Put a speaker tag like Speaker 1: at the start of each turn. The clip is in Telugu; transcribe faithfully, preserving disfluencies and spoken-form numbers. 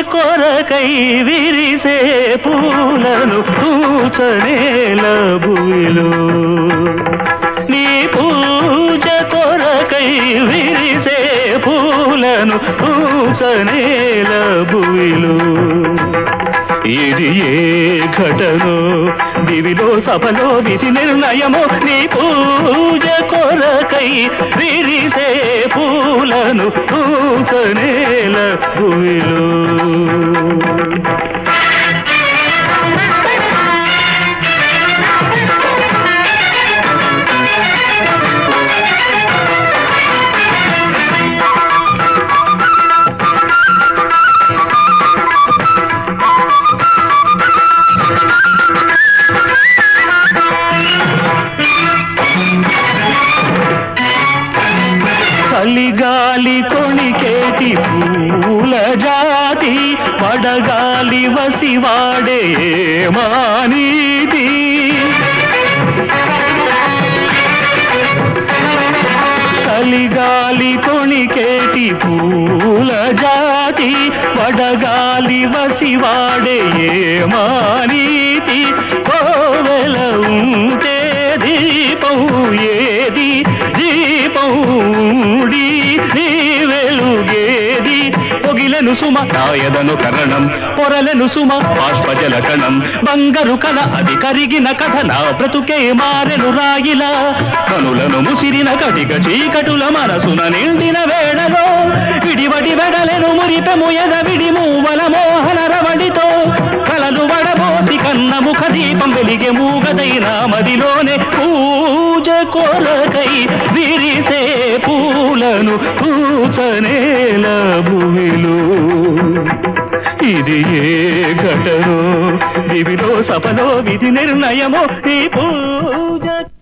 Speaker 1: కొరకై విరిసే పూలను తూచనేల భూమిలో నీ పూజ కొరకై విరిసే పూలను తూచనేల భూమిలో ఇది ఏ ఘటనో దివిలో సభలో విధి నిర్ణయమో నీ పూజ కొరకై విరిసే పూలను తూచనేల భూమిలో చలిగాలి కొణికేటి పూల జాతి వడగాలి వసివాడే మానీతి చలిగాలి కొణికేటి పూల జాతి వడగాలి వసివాడే మానీతి కోవెల ఉంటే దీపం ఏది దీపం నీ వెలుగేది పొగిలెను సుమ నాయదను కరణం పొరలెను సుమ బాష్పజల కణం బంగారు కళ అది కరిగిన కథ నా బ్రతుకే మారెను రాయిలా కనులను ముసిరిన కటిక చీకటుల మనసున నిండిన వేళలో విడివడి వెడలెను మురిపెము ఎద విడి మూవల మోహన రవడితో కలలు వడబోసి కన్న ముఖ దీపం వెలిగే మూగదైన మదిలోనే పూజ కొరకై విరిసే పూలను పూచనేల భూమిలో ఇది ఏ ఘటనో దివిలో సభలో విధి నిర్ణయమో ఈ పూజ